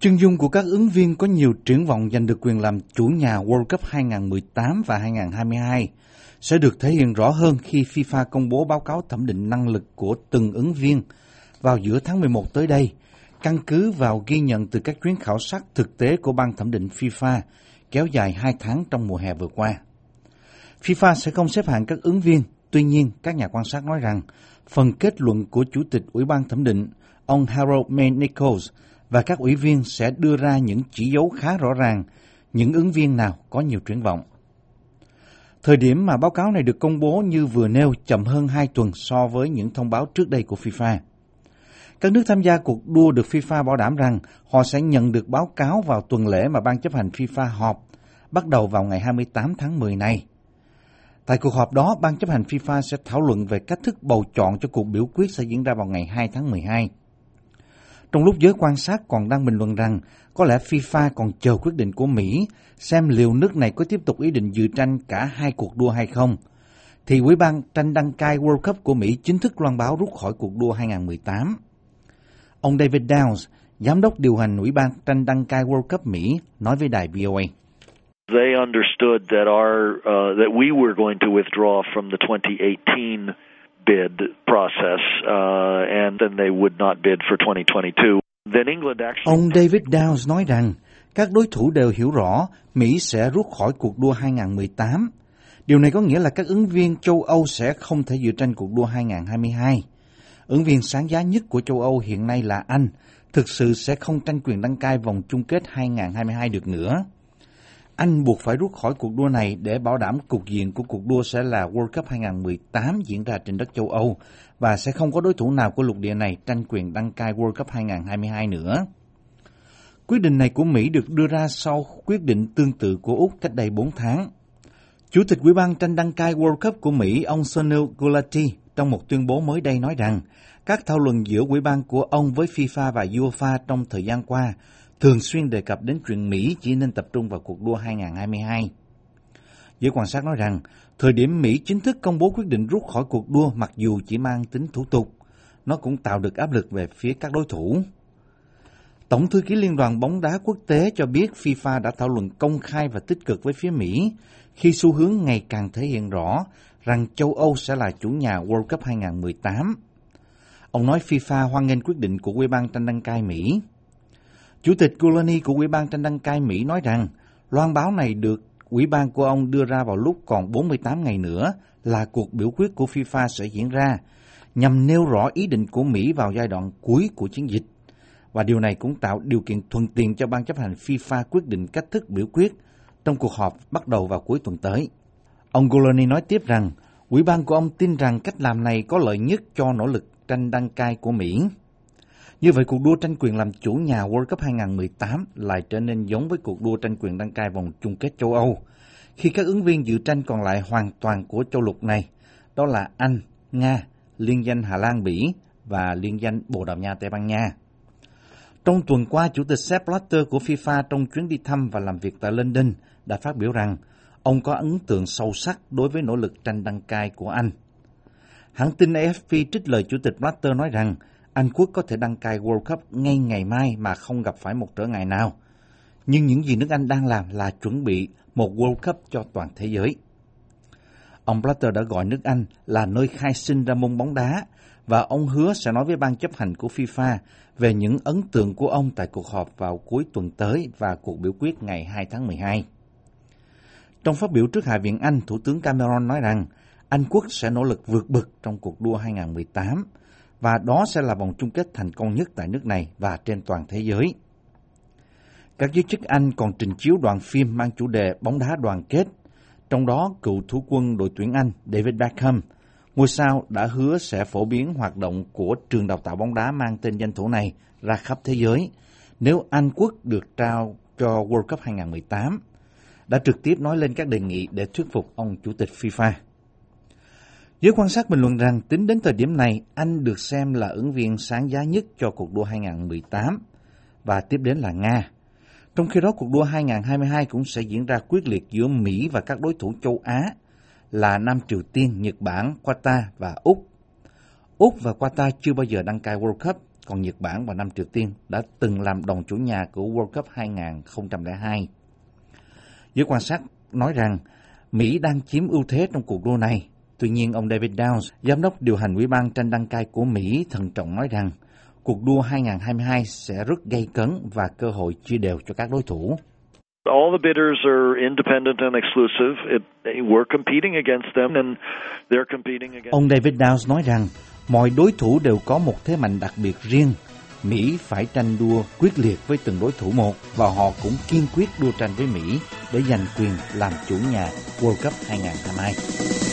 Chân dung của các ứng viên có nhiều triển vọng giành được quyền làm chủ nhà World Cup 2018 và 2022 sẽ được thể hiện rõ hơn khi FIFA công bố báo cáo thẩm định năng lực của từng ứng viên vào giữa tháng 11 tới đây, căn cứ vào ghi nhận từ các chuyến khảo sát thực tế của ban thẩm định FIFA kéo dài 2 tháng trong mùa hè vừa qua. FIFA sẽ không xếp hạng các ứng viên, tuy nhiên các nhà quan sát nói rằng phần kết luận của Chủ tịch Ủy ban thẩm định, ông Harold May Nichols, và các ủy viên sẽ đưa ra những chỉ dấu khá rõ ràng những ứng viên nào có nhiều triển vọng. Thời điểm mà báo cáo này được công bố như vừa nêu chậm hơn 2 tuần so với những thông báo trước đây của FIFA. Các nước tham gia cuộc đua được FIFA bảo đảm rằng họ sẽ nhận được báo cáo vào tuần lễ mà ban chấp hành FIFA họp bắt đầu vào ngày 28 tháng 10 này. Tại cuộc họp đó, ban chấp hành FIFA sẽ thảo luận về cách thức bầu chọn cho cuộc biểu quyết sẽ diễn ra vào ngày 2 tháng 12. Trong lúc giới quan sát còn đang bình luận rằng có lẽ FIFA còn chờ quyết định của Mỹ xem liệu nước này có tiếp tục ý định dự tranh cả hai cuộc đua hay không, thì Ủy ban tranh đăng cai World Cup của Mỹ chính thức loan báo rút khỏi cuộc đua 2018. Ông David Downs, giám đốc điều hành Ủy ban tranh đăng cai World Cup Mỹ, nói với đài VOA. They understood that that we were going to withdraw from the 2018 bid process, and then they would not bid for 2022. Then England actually... Ông David Downs nói rằng các đối thủ đều hiểu rõ Mỹ sẽ rút khỏi cuộc đua 2018. Điều này có nghĩa là các ứng viên châu Âu sẽ không thể dự tranh cuộc đua 2022. Ứng viên sáng giá nhất của châu Âu hiện nay là Anh, thực sự sẽ không tranh quyền đăng cai vòng chung kết 2022 được nữa. Anh buộc phải rút khỏi cuộc đua này để bảo đảm cục diện của cuộc đua sẽ là World Cup 2018 diễn ra trên đất châu Âu và sẽ không có đối thủ nào của lục địa này tranh quyền đăng cai World Cup 2022 nữa. Quyết định này của Mỹ được đưa ra sau quyết định tương tự của Úc cách đây 4 tháng. Chủ tịch Ủy ban tranh đăng cai World Cup của Mỹ, ông Sunil Gulati, trong một tuyên bố mới đây nói rằng các thảo luận giữa Ủy ban của ông với FIFA và UEFA trong thời gian qua thường xuyên đề cập đến chuyện Mỹ chỉ nên tập trung vào cuộc đua 2022. Giới quan sát nói rằng, thời điểm Mỹ chính thức công bố quyết định rút khỏi cuộc đua mặc dù chỉ mang tính thủ tục, nó cũng tạo được áp lực về phía các đối thủ. Tổng thư ký Liên đoàn bóng đá quốc tế cho biết FIFA đã thảo luận công khai và tích cực với phía Mỹ khi xu hướng ngày càng thể hiện rõ rằng châu Âu sẽ là chủ nhà World Cup 2018. Ông nói FIFA hoan nghênh quyết định của Ủy ban tranh đăng cai Mỹ. Chủ tịch Gulani của Ủy ban tranh đăng cai Mỹ nói rằng loan báo này được Ủy ban của ông đưa ra vào lúc còn 48 ngày nữa là cuộc biểu quyết của FIFA sẽ diễn ra, nhằm nêu rõ ý định của Mỹ vào giai đoạn cuối của chiến dịch. Và điều này cũng tạo điều kiện thuận tiện cho ban chấp hành FIFA quyết định cách thức biểu quyết trong cuộc họp bắt đầu vào cuối tuần tới. Ông Gulani nói tiếp rằng Ủy ban của ông tin rằng cách làm này có lợi nhất cho nỗ lực tranh đăng cai của Mỹ. Như vậy, cuộc đua tranh quyền làm chủ nhà World Cup 2018 lại trở nên giống với cuộc đua tranh quyền đăng cai vòng chung kết châu Âu, khi các ứng viên dự tranh còn lại hoàn toàn của châu lục này, đó là Anh, Nga, liên danh Hà Lan, Bỉ và liên danh Bồ Đào Nha, Tây Ban Nha. Trong tuần qua, Chủ tịch Sepp Blatter của FIFA trong chuyến đi thăm và làm việc tại London đã phát biểu rằng ông có ấn tượng sâu sắc đối với nỗ lực tranh đăng cai của Anh. Hãng tin AFP trích lời Chủ tịch Blatter nói rằng Anh quốc có thể đăng cai World Cup ngay ngày mai mà không gặp phải một trở ngại nào. Nhưng những gì nước Anh đang làm là chuẩn bị một World Cup cho toàn thế giới. Ông Blatter đã gọi nước Anh là nơi khai sinh ra môn bóng đá và ông hứa sẽ nói với ban chấp hành của FIFA về những ấn tượng của ông tại cuộc họp vào cuối tuần tới và cuộc biểu quyết ngày 2 tháng 12. Trong phát biểu trước Hạ viện Anh, Thủ tướng Cameron nói rằng Anh quốc sẽ nỗ lực vượt bậc trong cuộc đua 2018 và đó sẽ là vòng chung kết thành công nhất tại nước này và trên toàn thế giới. Các giới chức Anh còn trình chiếu đoạn phim mang chủ đề bóng đá đoàn kết, trong đó cựu thủ quân đội tuyển Anh David Beckham, ngôi sao đã hứa sẽ phổ biến hoạt động của trường đào tạo bóng đá mang tên danh thủ này ra khắp thế giới nếu Anh quốc được trao cho World Cup 2018, đã trực tiếp nói lên các đề nghị để thuyết phục ông Chủ tịch FIFA. Giới quan sát bình luận rằng tính đến thời điểm này, Anh được xem là ứng viên sáng giá nhất cho cuộc đua 2018 và tiếp đến là Nga. Trong khi đó, cuộc đua 2022 cũng sẽ diễn ra quyết liệt giữa Mỹ và các đối thủ châu Á là Nam Triều Tiên, Nhật Bản, Qatar và Úc. Úc và Qatar chưa bao giờ đăng cai World Cup, còn Nhật Bản và Nam Triều Tiên đã từng làm đồng chủ nhà của World Cup 2002. Giới quan sát nói rằng Mỹ đang chiếm ưu thế trong cuộc đua này. Tuy nhiên, ông David Downs, giám đốc điều hành Ủy ban tranh đăng cai của Mỹ, thận trọng nói rằng cuộc đua 2022 sẽ rất gay cấn và cơ hội chia đều cho các đối thủ. All the bidders are independent and exclusive. We're competing against them and they're competing against. Ông David Downs nói rằng mọi đối thủ đều có một thế mạnh đặc biệt riêng. Mỹ phải tranh đua quyết liệt với từng đối thủ một và họ cũng kiên quyết đua tranh với Mỹ để giành quyền làm chủ nhà World Cup 2022.